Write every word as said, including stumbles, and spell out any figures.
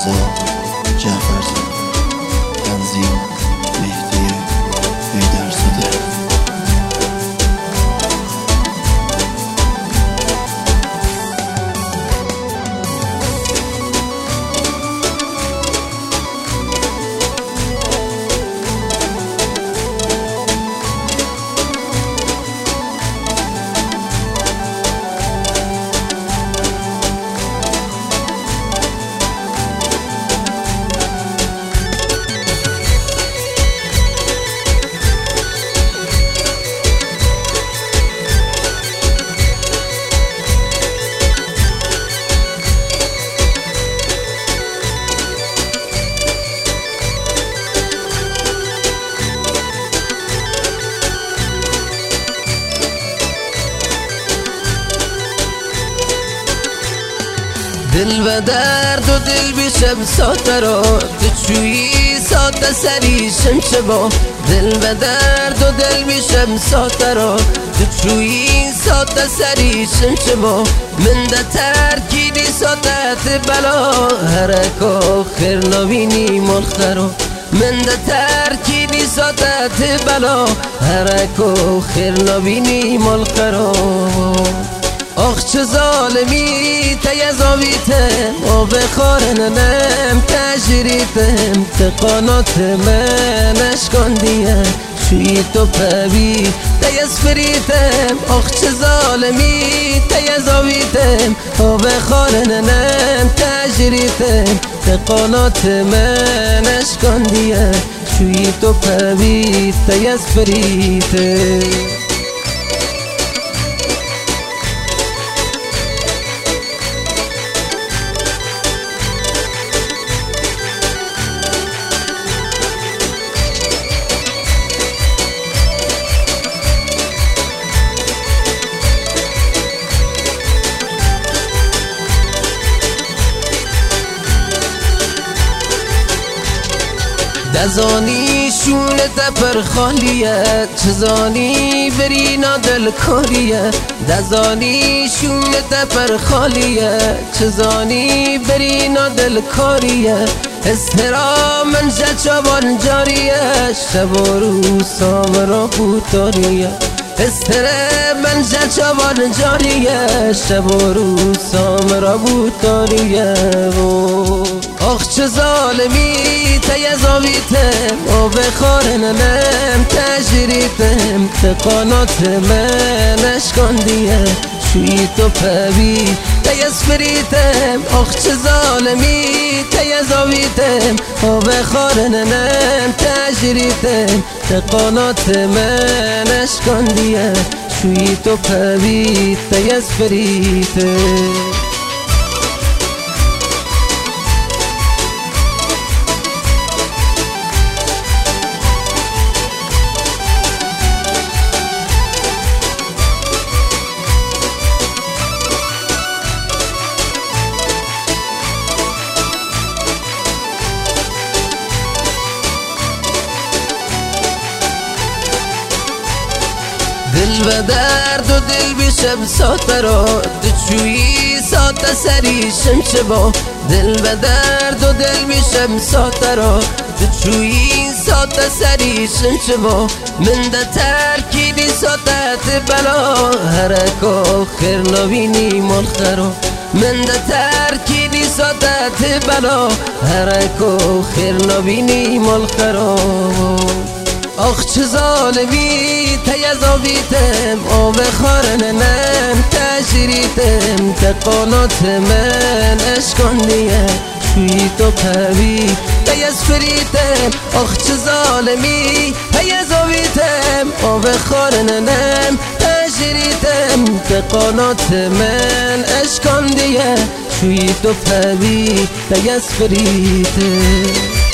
رضا جعفرزاده، تنظیم مهدی حیدرزاده. دل به درد و دل بیشم ساته را دچویی ساته سری شمشه با دل به درد و دل بیشم ساته را دچویی ساته سری شمشه با من ده ترکیدی ساته بلا هرکا خیر نبینی ملخرا من ده ترکیدی ساته بلا هرکا خیر نبینی ملخرا. آخ چه ظالمی تیزاویتم و بخارنم تجریتم تقانات من اشکاندیم شوی تو پوی تیزفریتم. آخ چه ظالمی تیزاویتم و بخارنم تجریتم تقانات من اشکاندیم شوی تو پوی تیزفریتم. دزانی شونت پر خالیه چزانی برینا دل کاریه دزانی شونت پر خالیه چزانی برینا دل کاریه استرا من جچابان جاریه شب و روز سامرا بوتاریه استره من جچابان جاریه شب و روز سامرا بوتاریه. آخ چه ظالمی تیزاویتم و بخارنم تجریتم تقانات من اشکاندیم شوی تو پوی تیزفریتم. آخ چه ظالمی تیزاویتم و بخارنم تجریتم تقانات من اشکاندیم شوی تو پوی تیزفریتم. دل به درد و دل بیشم ساته را دچویی ساته سری شمشه با دل به درد و دل بیشم ساته را دچویی ساته سری شمشه با من ده ترکیدی ساته بلا هرکا خیر نبینی ملخرا من ده ترکیدی ساته بلا هرکا خیر نبینی ملخرا. آخ چه ظالمی تیزاویتم و بخارنم تجریتم تقانات من اشکاندیم شوی تو پوی تیزفریتم. آخ چه ظالمی تیزاویتم و بخارنم تجریتم تقانات من اشکاندیم شوی تو پوی تیزفریتم.